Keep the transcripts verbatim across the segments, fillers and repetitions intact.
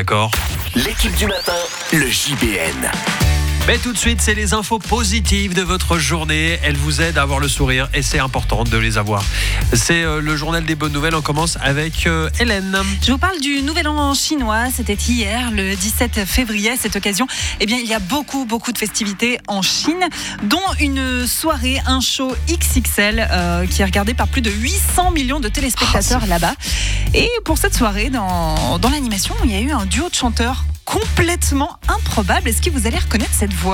d'accord. L'équipe du matin, le J B N. Mais tout de suite, c'est les infos positives de votre journée. Elles vous aident à avoir le sourire et c'est important de les avoir. C'est euh, le journal des bonnes nouvelles. On commence avec euh, Hélène. Je vous parle du Nouvel An chinois. C'était hier, le dix-sept février. À cette occasion, eh bien, il y a beaucoup, beaucoup de festivités en Chine, dont une soirée, un show X X L euh, qui est regardé par plus de huit cents millions de téléspectateurs oh, là-bas. Et pour cette soirée, dans, dans l'animation, il y a eu un duo de chanteurs complètement improbable. Est-ce que vous allez reconnaître cette voix ?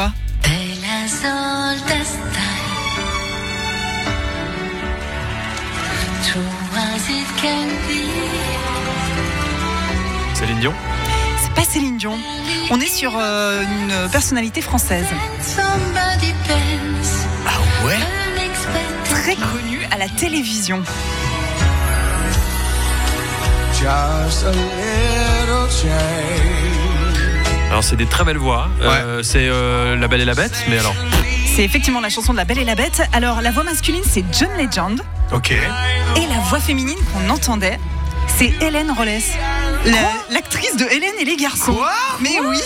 Céline Dion ? C'est pas Céline Dion. On est sur euh, une personnalité française. Ah ouais ? Très connue à la télévision. Just a little change. Alors c'est des très belles voix. Ouais. Euh, c'est euh, La Belle et la Bête, mais alors. C'est effectivement la chanson de La Belle et la Bête. Alors la voix masculine, c'est John Legend. Ok. Et la voix féminine qu'on entendait, c'est Hélène Rollès, la, l'actrice de Hélène et les garçons. Quoi ? Mais oui.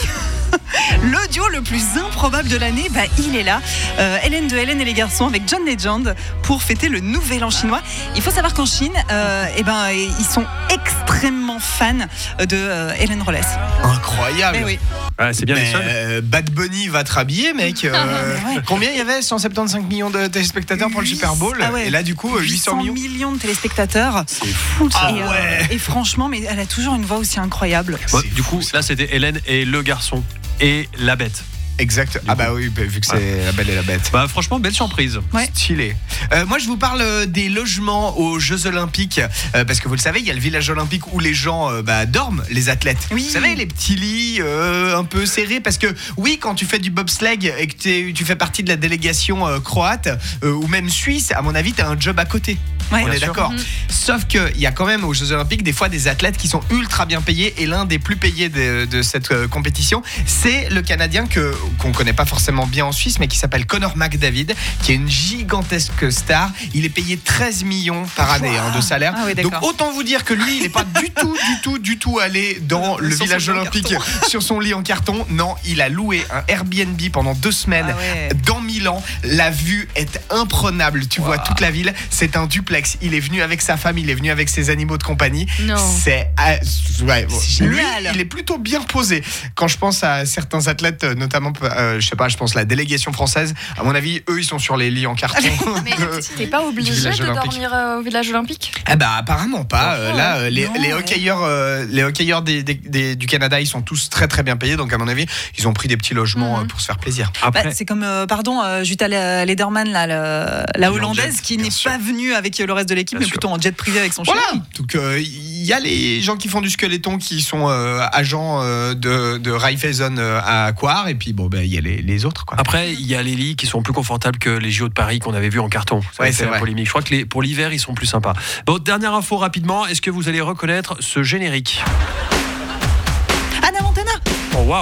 Le duo le plus improbable de l'année, bah, il est là. Euh, Hélène de Hélène et les garçons avec John Legend pour fêter le Nouvel An chinois. Il faut savoir qu'en Chine, euh, eh ben, ils sont extrêmement fans de euh, Hélène Rollès. Incroyable. Mais oui. Ah, c'est bien mais les seuls. euh, Bad Bunny va te rhabiller, mec. Euh, ouais. Combien il y avait ? cent soixante-quinze millions de téléspectateurs pour le Super Bowl. Ah ouais. Et là, du coup, huit cents millions. millions de téléspectateurs. C'est fou ça. Ah et, euh, ouais. et franchement, mais elle a toujours une voix aussi incroyable. Ouais, du coup, là c'était Hélène et le garçon et la bête. Exact. Ah bah oui, vu que c'est ouais. La Belle et la Bête. Bah franchement, belle surprise. Ouais. Stylé. Euh, moi, je vous parle des logements aux Jeux Olympiques euh, parce que vous le savez, il y a le village olympique où les gens euh, bah, dorment, les athlètes. Oui. Vous savez, les petits lits euh, un peu serrés parce que oui, quand tu fais du bobsleigh et que tu fais partie de la délégation euh, croate euh, ou même suisse, à mon avis, t'as un job à côté. Ouais. On Bien est sûr. d'accord. Mmh. Sauf qu'il y a quand même aux Jeux Olympiques des fois des athlètes qui sont ultra bien payés et l'un des plus payés de, de cette euh, compétition, c'est le Canadien que, qu'on connaît pas forcément bien en Suisse, mais qui s'appelle Connor McDavid, qui est une gigantesque star. Il est payé treize millions par année hein, de salaire. Ah oui, donc autant vous dire que lui, il n'est pas du tout, du tout, du tout allé dans le sur village olympique sur son lit en carton. Non, il a loué un Airbnb pendant deux semaines ah ouais. dans Milan. La vue est imprenable. Tu wow. vois toute la ville. C'est un duplex. Il est venu avec sa femme, il est venu avec ses animaux de compagnie. Non. C'est, euh, ouais, c'est lui, génial. il est plutôt bien posé. Quand je pense à certains athlètes, notamment, euh, je sais pas, je pense la délégation française. À mon avis, eux, ils sont sur les lits en carton. Mais t'es pas obligé de dormir euh, au village olympique ? Ah bah apparemment pas. Oh, euh, là, euh, les, non, les ouais. hockeyeurs, euh, les hockeyeurs des, des, des, du Canada, ils sont tous très très bien payés. Donc à mon avis, ils ont pris des petits logements mmh. euh, pour se faire plaisir. Après, Bah, c'est comme, euh, pardon, euh, Jutta Lederman, là, le, la hollandaise, jet, qui bien n'est sûr. pas venue avec le reste de l'équipe, Bien mais sûr. plutôt en jet privé avec son Voilà. chéri. Donc il euh, y a les gens qui font du skeleton qui sont euh, agents euh, de, de Raiffeisen euh, à Coire, et puis bon ben il y a les, les autres quoi. Après, il y a les lits qui sont plus confortables que les J O de Paris qu'on avait vus en carton. Ça Ouais, a c'est fait la vrai. polémique. Je crois que les, pour l'hiver, ils sont plus sympas. Bon, dernière info rapidement. Est-ce que vous allez reconnaître ce générique ? Anna Montana. Oh waouh !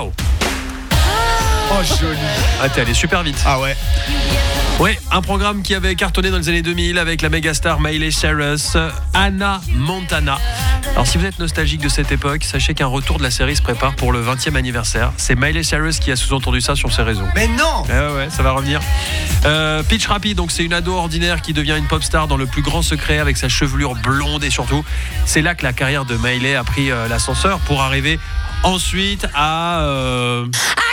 Oh joli. Ah, t'es allé super vite. Ah ouais. Ouais, un programme qui avait cartonné dans les années deux mille avec la méga star Miley Cyrus, Anna Montana. Alors si vous êtes nostalgique de cette époque, sachez qu'un retour de la série se prépare pour le vingtième anniversaire. C'est Miley Cyrus qui a sous-entendu ça sur ses réseaux. Mais non. Ouais, ouais, ouais, ça va revenir. Euh, Peach Rapid, donc c'est une ado ordinaire qui devient une pop star dans le plus grand secret avec sa chevelure blonde et surtout, c'est là que la carrière de Miley a pris euh, l'ascenseur pour arriver ensuite à euh,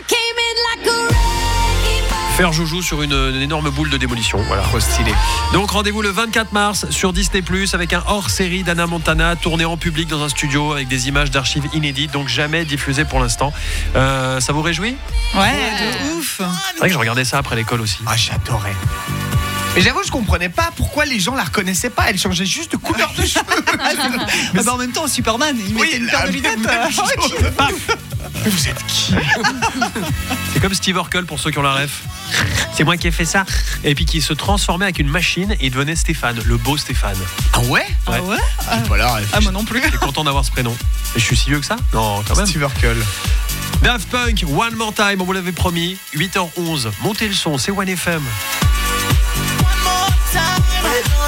faire joujou sur une, une énorme boule de démolition. Voilà. Trop stylé. Donc rendez-vous le vingt-quatre mars sur Disney plus, avec un hors-série d'Anna Montana tourné en public dans un studio avec des images d'archives inédites, donc jamais diffusées pour l'instant. Euh, ça vous réjouit ? Ouais, de ouf. C'est vrai que je regardais ça après l'école aussi. Ah j'adorais. Mais j'avoue, je comprenais pas pourquoi les gens la reconnaissaient pas. Elle changeait juste de couleur de cheveux. Mais bah, en même temps, Superman, il mettait une paire de lunettes. même chose. Mais vous êtes qui? C'est comme Steve Urkel pour ceux qui ont la ref. C'est moi qui ai fait ça. Et puis qui se transformait avec une machine et il devenait Stéphane, le beau Stéphane. Ah ouais? Ah ouais? Ah, J'ai pas la ref. ah, moi non plus. Je suis content d'avoir ce prénom. Et je suis si vieux que ça? Non, quand même. Steve Urkel. Daft Punk, One More Time, on vous l'avait promis. huit heures onze, montez le son, c'est One F M. One more time.